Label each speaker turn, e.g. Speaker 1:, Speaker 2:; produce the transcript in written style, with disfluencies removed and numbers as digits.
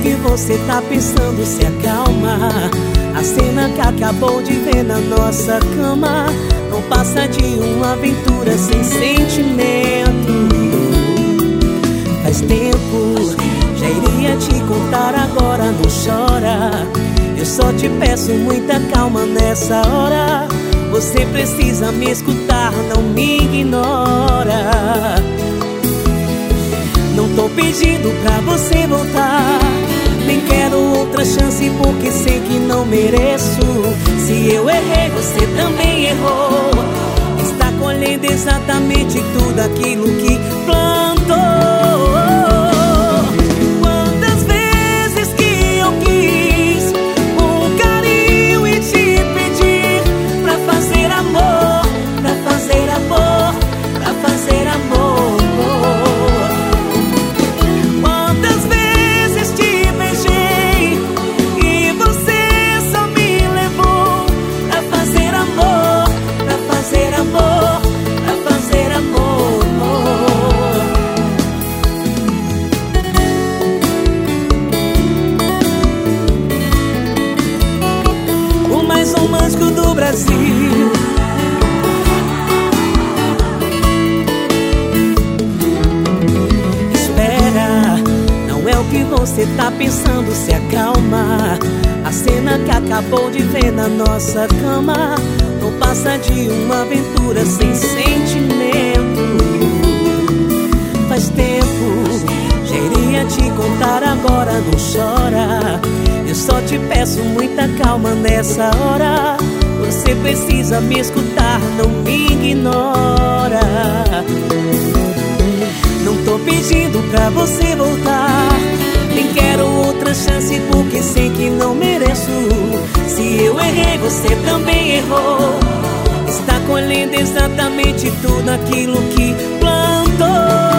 Speaker 1: que você tá pensando, se acalma. A cena que acabou de ver na nossa cama não passa de uma aventura sem sentimento. Faz tempo, já iria te contar, agora não chora. Eu só te peço muita calma nessa hora. Você precisa me escutar, não me ignora. Não tô pedindo pra você voltar, nem quero outra chance porque sei que não mereço. Se eu errei, você também errou. Está colhendo exatamente tudo aquilo que plantou. Quantas vezes que eu quis um carinho e te pedir pra fazer amor, pra fazer amor, pra fazer amor. Romântico do Brasil. Espera, não é o que você tá pensando, se acalma. A cena que acabou de ver na nossa cama não passa de uma aventura sem sentimento. Faz tempo, já iria te contar, agora não chora. Eu só te peço muita calma nessa hora. Você precisa me escutar, não me ignora. Não tô pedindo pra você voltar, nem quero outra chance porque sei que não mereço. Se eu errei, você também errou. Está colhendo exatamente tudo aquilo que plantou.